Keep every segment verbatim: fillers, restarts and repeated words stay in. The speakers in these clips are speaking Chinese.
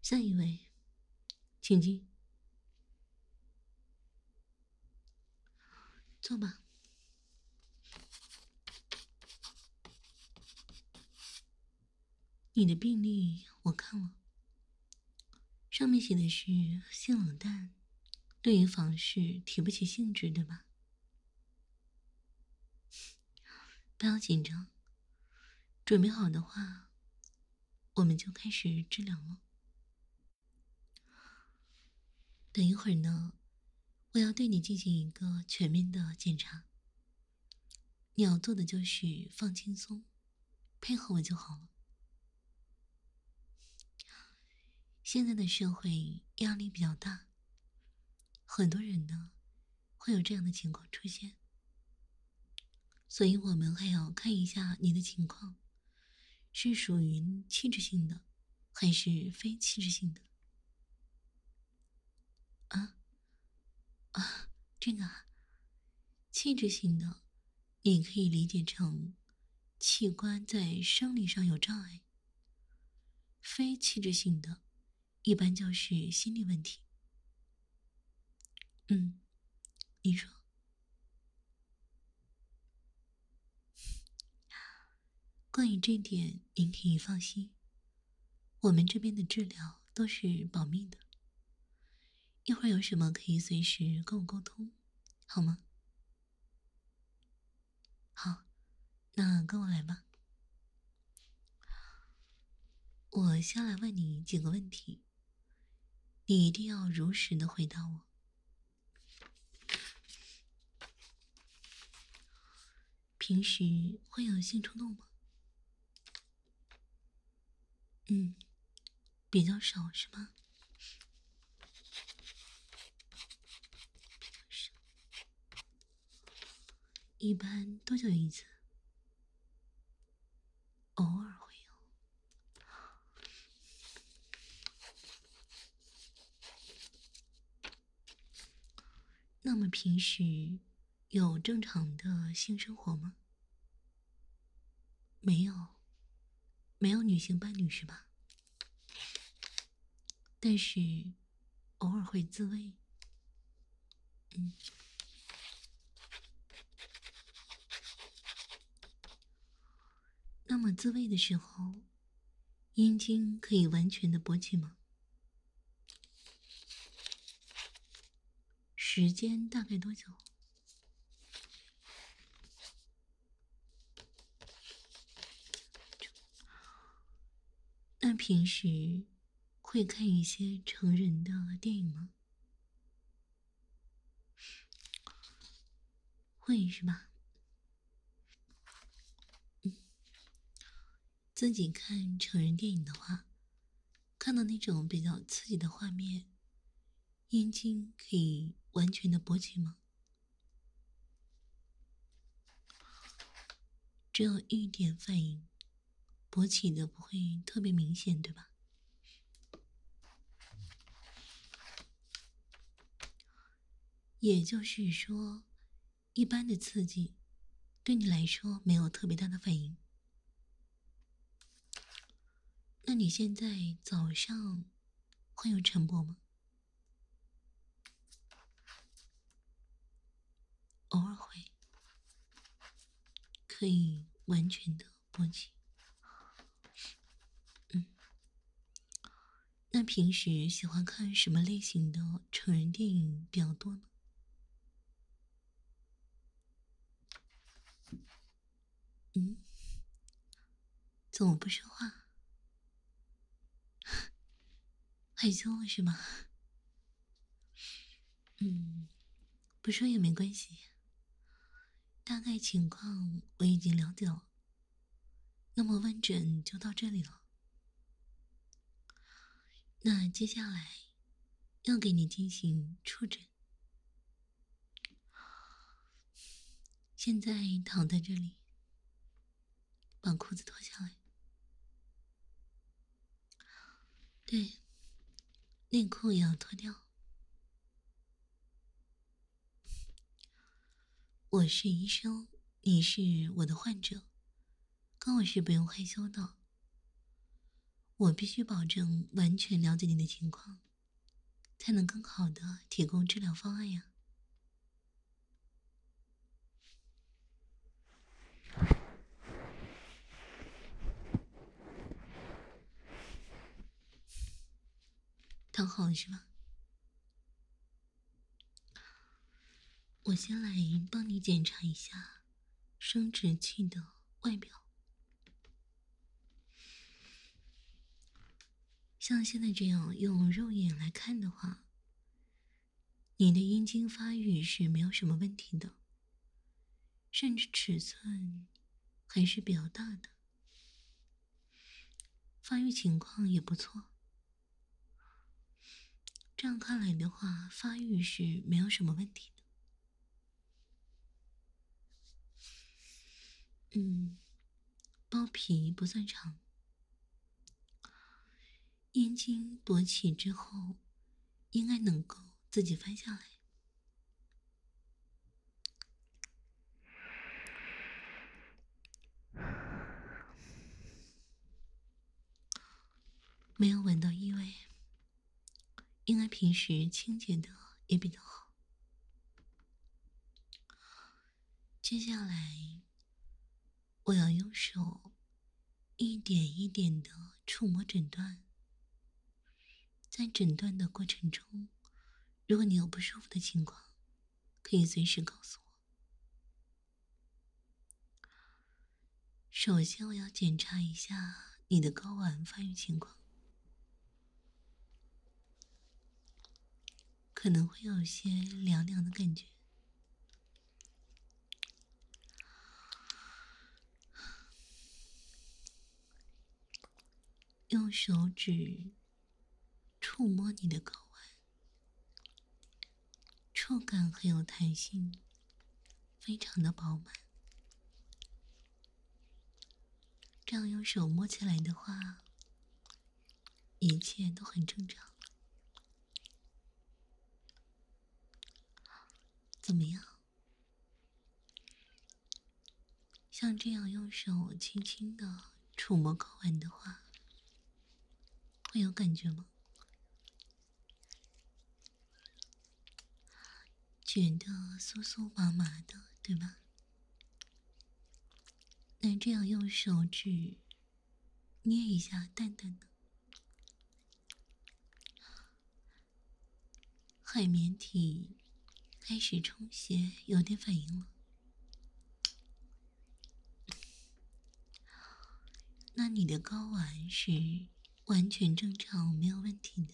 下一位，请进，坐吧。你的病历我看了，上面写的是性冷淡，对于房事提不起兴致，对吧？不要紧张，准备好的话，我们就开始治疗了。等一会儿呢，我要对你进行一个全面的检查。你要做的就是放轻松，配合我就好了。现在的社会压力比较大，很多人呢会有这样的情况出现，所以我们还要看一下你的情况，是属于气质性的，还是非气质性的？啊啊，这个啊，气质性的，你可以理解成器官在生理上有障碍；非气质性的，一般就是心理问题。嗯，你说。关于这点，您可以放心，我们这边的治疗都是保密的，一会儿有什么可以随时跟我沟通，好吗？好，那跟我来吧。我先来问你几个问题，你一定要如实的回答我。平时会有性冲动吗？嗯，比较少是吗？比较少。一般多久一次？偶尔会有。那么平时有正常的性生活吗？没有，没有女性伴侣是吧？但是偶尔会自慰。嗯，那么自慰的时候，阴茎可以完全的勃起吗？时间大概多久？那平时会看一些成人的电影吗？会是吧？嗯，自己看成人电影的话，看到那种比较刺激的画面，阴茎可以完全的勃起吗？只有一点反应，勃起的不会特别明显，对吧？也就是说，一般的刺激对你来说没有特别大的反应。那你现在早上会有晨勃吗？偶尔会，可以完全的勃起。嗯，那平时喜欢看什么类型的成人电影比较多呢？嗯，怎么不说话？害羞了是吗？嗯，不说也没关系，大概情况我已经了解了。那么问诊就到这里了。那接下来要给你进行触诊。现在躺在这里，把裤子脱下来。对，内裤也要脱掉。我是医生，你是我的患者，跟我是不用害羞的。 我必须保证完全了解你的情况，才能更好的提供治疗方案呀。躺好了是吧？我先来帮你检查一下生殖器的外表。像现在这样用肉眼来看的话，你的阴茎发育是没有什么问题的，甚至尺寸还是比较大的，发育情况也不错。这样看来的话，发育是没有什么问题的。嗯，包皮不算长，阴茎勃起之后，应该能够自己翻下来。没有闻到异味，应该平时清洁的也比较好。接下来，我要用手一点一点的触摸诊断。在诊断的过程中，如果你有不舒服的情况，可以随时告诉我。首先，我要检查一下你的睾丸发育情况，可能会有些凉凉的感觉。用手指触摸你的睾丸，触感很有弹性，非常的饱满。这样用手摸起来的话，一切都很正常。怎么样？像这样用手轻轻的触摸睾丸的话，会有感觉吗？觉得酥酥麻麻的，对吧？那这样用手指捏一下蛋蛋呢？海绵体开始充血，有点反应了。那你的睾丸是完全正常，没有问题的。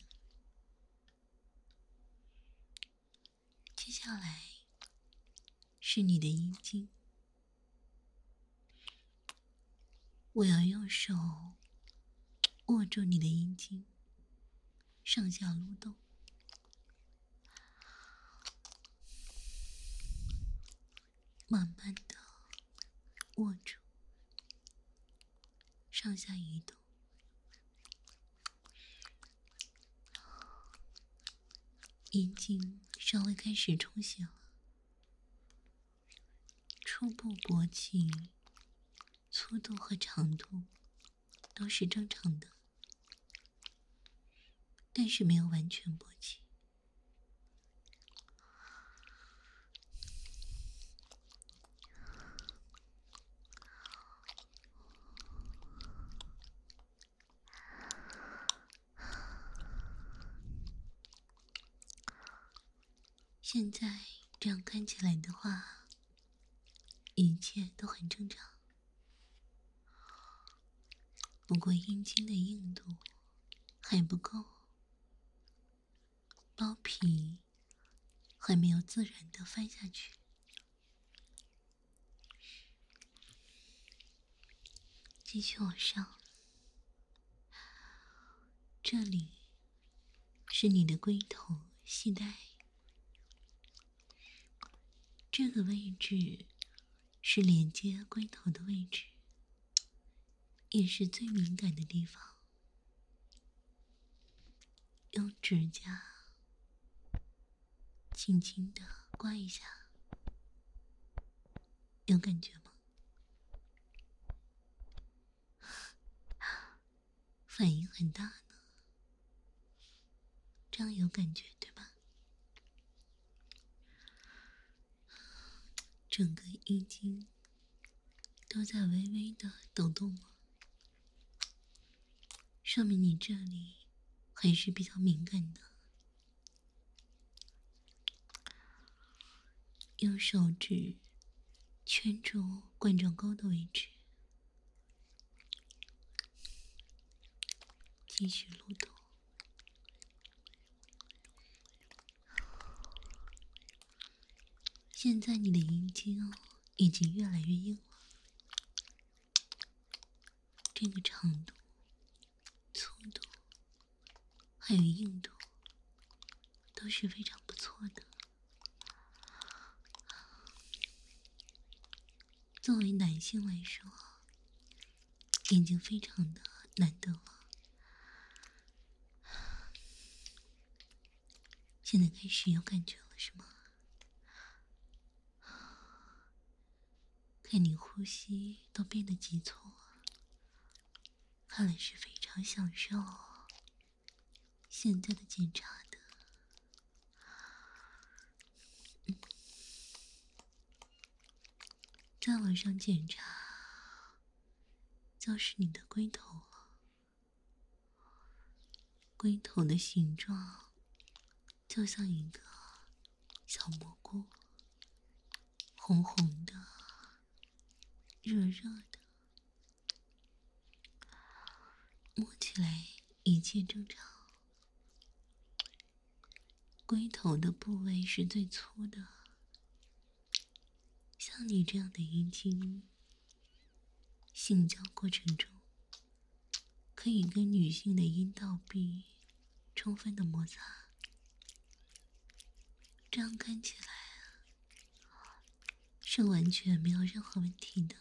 接下来是你的阴茎，我要用手握住你的阴茎，上下撸动，慢慢的握住，上下移动。阴茎稍微开始充血了，初步勃起粗度和长度都是正常的，但是没有完全勃起。现在这样看起来的话，一切都很正常。不过阴茎的硬度还不够，包皮还没有自然的翻下去。继续往上，这里是你的龟头系带，这个位置是连接龟头的位置，也是最敏感的地方。用指甲轻轻的刮一下，有感觉吗？ 反应很大呢，这样有感觉对吧？整个阴茎都在微微的抖动吗？说明你这里还是比较敏感的。用手指圈住冠状沟的位置，继续撸动。现在你的阴茎哦，已经越来越硬了，这个长度、粗度还有硬度都是非常不错的。作为男性来说，已经非常的难得了。现在开始有感觉了是吗？看你呼吸都变得急促了，看来是非常享受现在的检查的。嗯，再往上检查就是你的龟头了。龟头的形状就像一个小蘑菇，红红的，热热的，摸起来一切正常。龟头的部位是最粗的，像你这样的阴茎，性交过程中可以跟女性的阴道壁充分的摩擦，这样看起来啊，是完全没有任何问题的。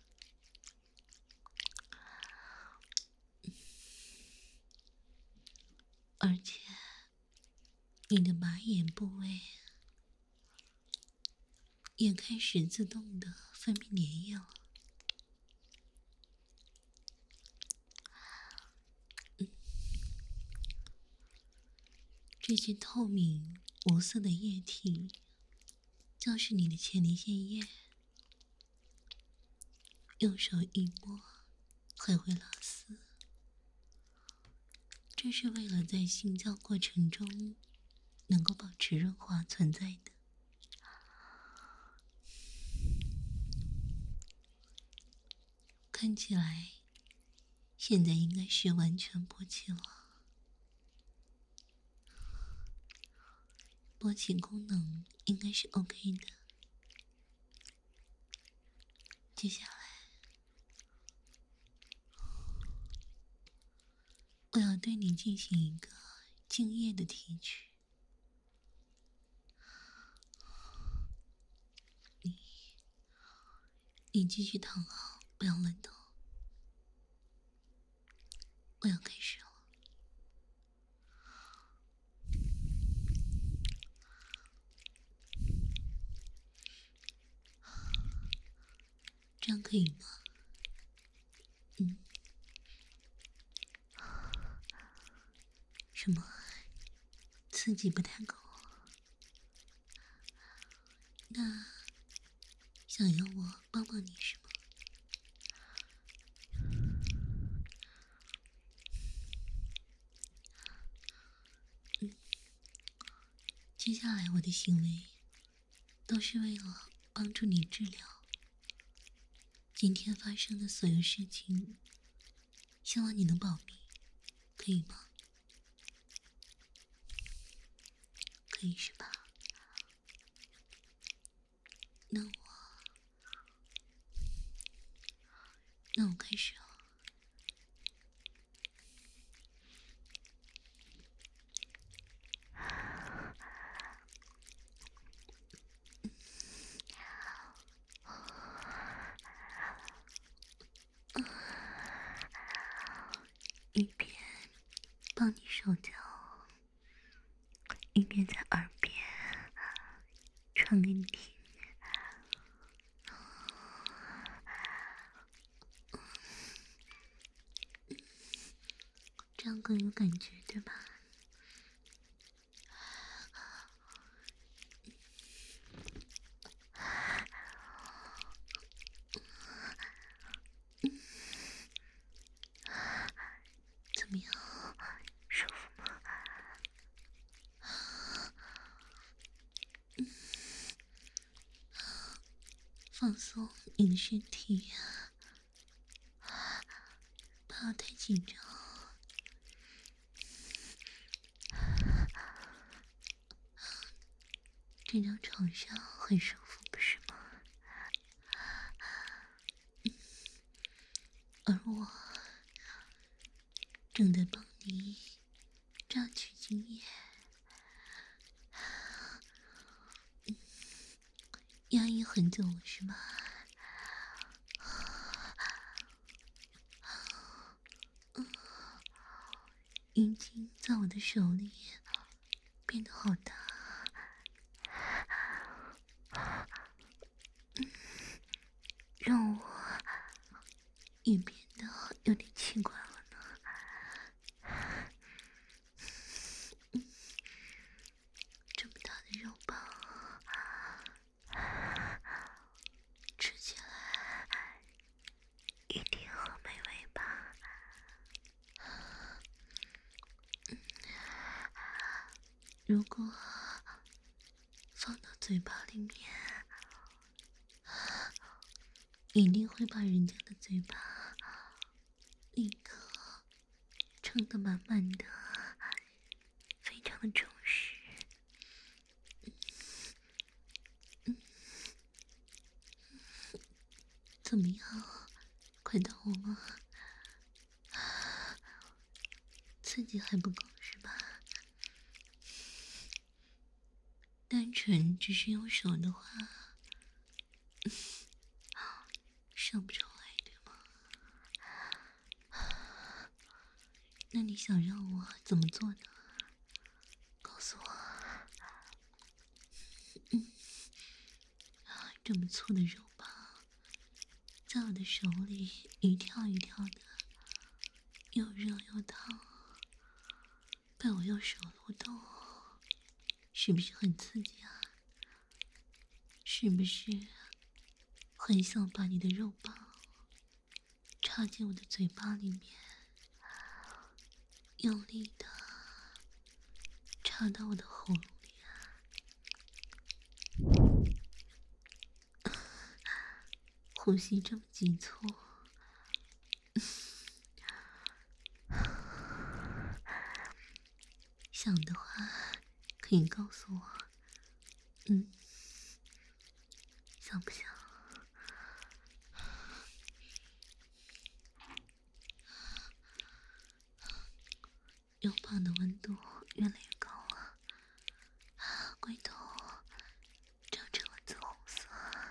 而且你的马眼部位也开始自动的分泌粘液了。嗯，这些透明无色的液体就是你的前列腺液，用手一摸还会拉丝，这是为了在性交过程中能够保持润滑存在的。看起来现在应该是完全勃起了，勃起功能应该是 OK 的。接下来我要对你进行一个精液的提取。你你继续躺好，不要乱动。我要开始了。这样可以吗？嗯。什么？刺激不太够？那想要我帮帮你是吗？嗯。接下来我的行为都是为了帮助你治疗今天发生的所有事情，希望你能保密，可以吗？可以是吧？那我，那我开始了。一边帮你手脚，一边在耳边传给你听。 这样更有感觉，对吧？怎么样，舒服吗？放松你的身体呀，不要太紧张。这张床上很舒服，不是吗？而我正在帮你榨取精液，压抑很久了，是吧？阴茎在我的手里变得好大，让我也变得有点奇怪了呢。这么大的肉棒，吃起来一定很美味吧？如果放到嘴巴里面，一定会把人家的嘴巴立刻撑得满满的，非常的充实。怎么样，快到我吗？刺激还不够是吧？单纯只是用手的话，上不出来，对吗？那你想让我怎么做呢？告诉我。嗯，这么粗的肉棒，在我的手里一跳一跳的，又热又烫，被我用手撸动，是不是很刺激啊？是不是很想把你的肉棒插进我的嘴巴里面，用力的插到我的喉咙里啊？呼吸这么急促，想的话可以告诉我，嗯，想不想？肉棒的温度越来越高了，龟头长成了紫红色。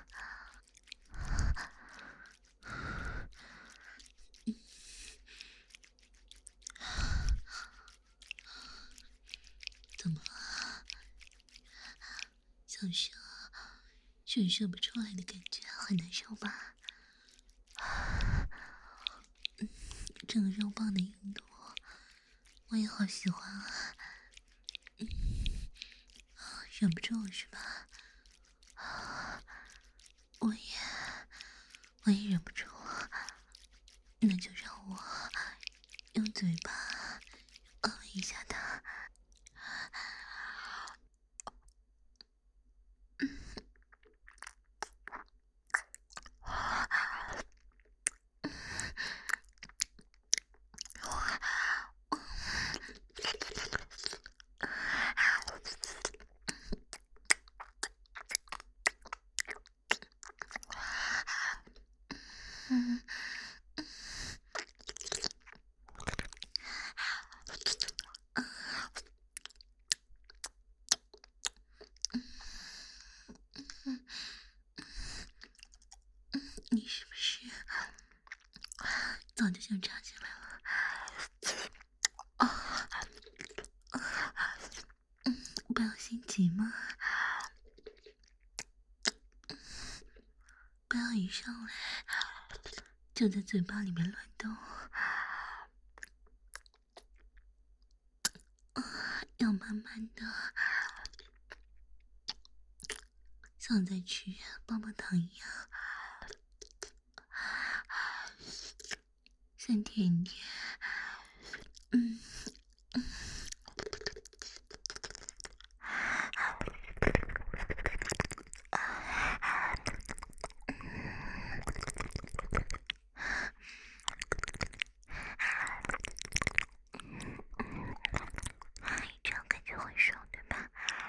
怎么了？想射却射不出来的感觉很难受吧？嗯，这个肉棒的硬度我也好喜欢啊。嗯，忍不住了是吧？我也我也忍不住了，那就让我用嘴巴按一下它。嗯，你是不是早就想插进来了？啊，嗯，不要心急嘛，不要一上来就在嘴巴里面乱动。 要慢慢的像在吃棒棒糖一样，像甜甜，嗯。这样感觉会爽，对吧？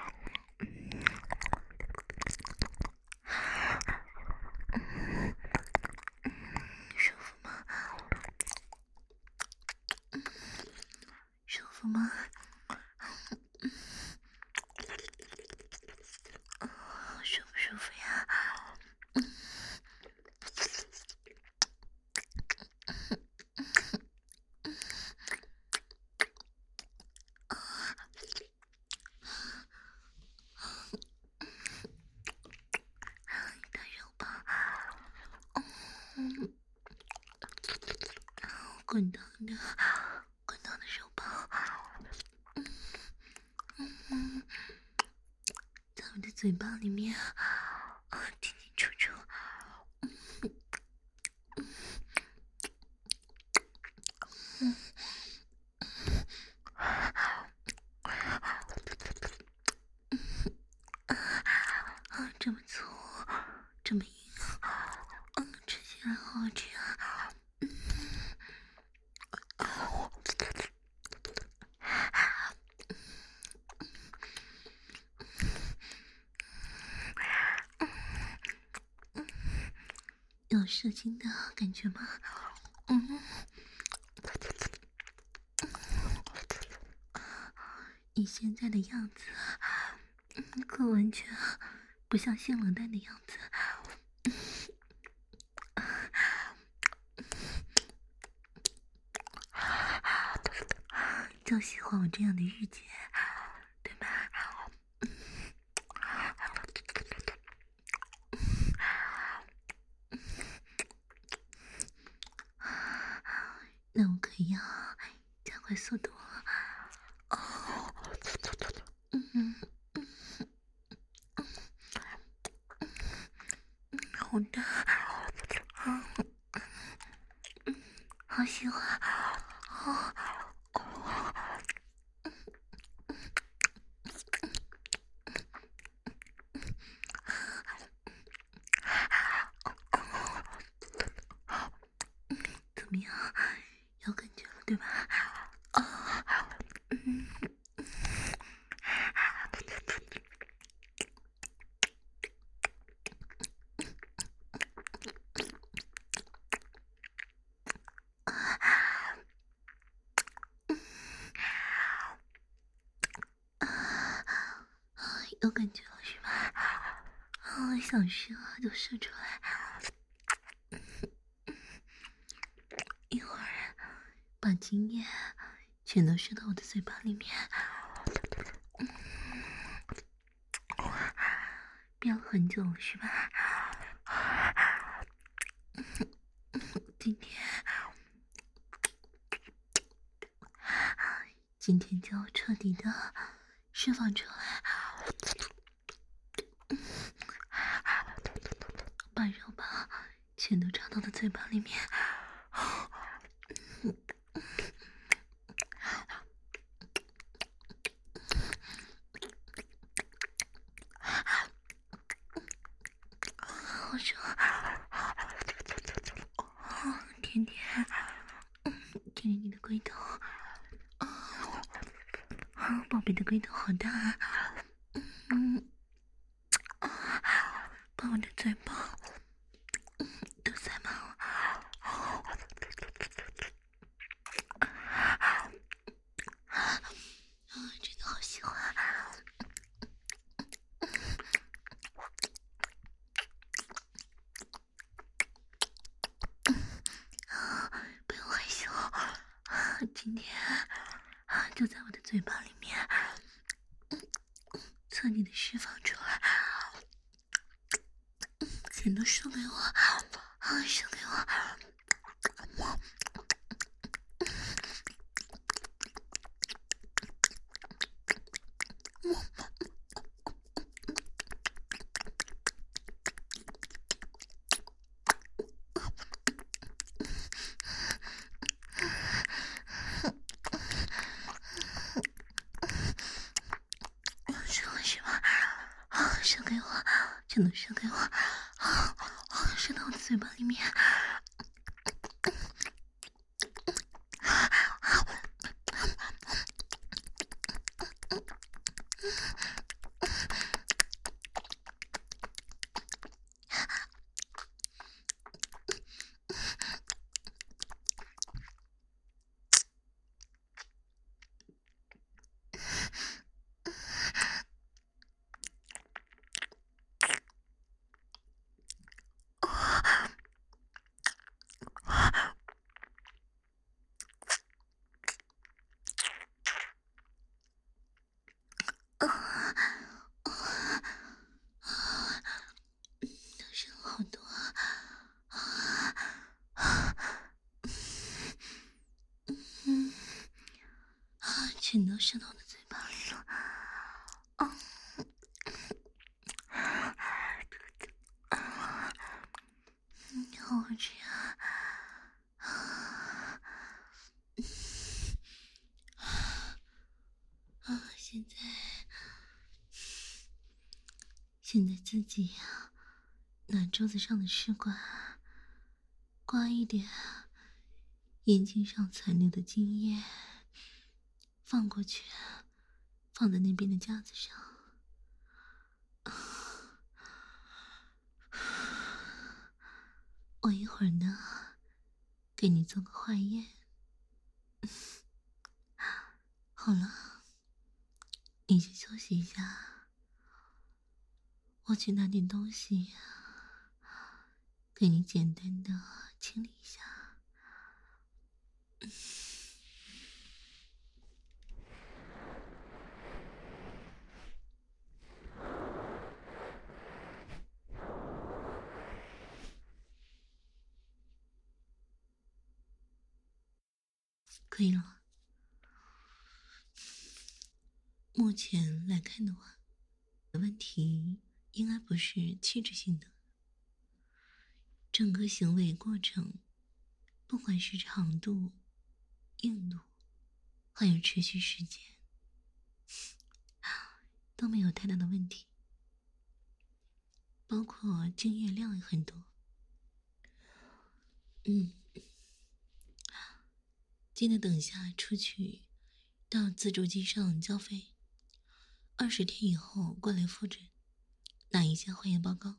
舒服吗？舒服吗？舒不舒服呀？大肉棒，嗯，滚烫的，滚烫的肉棒，嗯嗯，在我的嘴巴里面啊，进进出出，嗯嗯。啊，这么粗，这么硬，嗯，吃起来好好吃啊！嗯，有射精的感觉吗？嗯，你现在的样子，嗯，可完全不像性冷淡的样子。就喜欢我这样的御姐，对吧？那我可要加快速度了。哦，嗯嗯嗯嗯，好大，好，嗯，好喜欢，哦哦。怎么样？有感觉了，对吧？啊，嗯，有感觉了是吧？啊，想射就射出来。一会儿把精液全都射到我的嘴巴里面。憋了很久了是吧？今天，今天就要彻底的释放出来，把肉棒全都插到了嘴巴里面。好爽！哦，甜甜，甜甜你的龟头，啊、哦，宝贝的龟头好大啊！嗯，啊，把我的嘴巴都塞满了。哦，啊，真的好喜欢。不用害羞，今天就在我的嘴巴里面彻底的释放出来，全都输给我，啊，输给我。 是我是吗？啊，射给我，真的射给我！啊，射到我的嘴巴里面。射了好多啊！嗯，啊，全都射到我的嘴巴里了。啊，嗯，好好吃啊！啊，现在，现在自己呀，拿桌子上的试管，刮一点眼睛上残留的精液，放过去，放在那边的架子上。我一会儿呢，给你做个化验。好了，你先休息一下，我去拿点东西，给你简单的清理一下。可以了。目前来看的话，问题应该不是器质性的，整个行为过程，不管是长度、硬度，还有持续时间，都没有太大的问题，包括精液量也很多。嗯，记得等下出去到自助机上交费，二十天以后过来复诊，拿一下化验报告。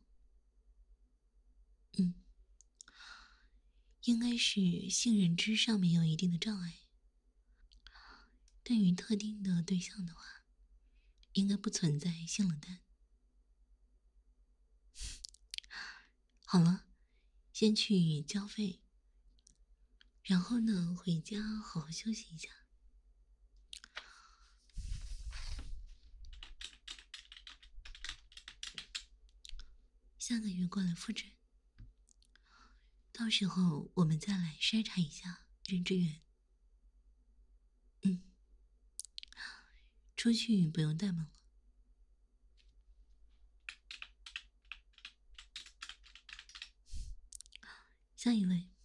嗯，应该是性认知上面有一定的障碍。对于特定的对象的话，应该不存在性冷淡。好了，先去交费，然后呢，回家好好休息一下。下个月过来复诊，到时候我们再来筛查一下认知源。嗯，出去不用带门了。下一位。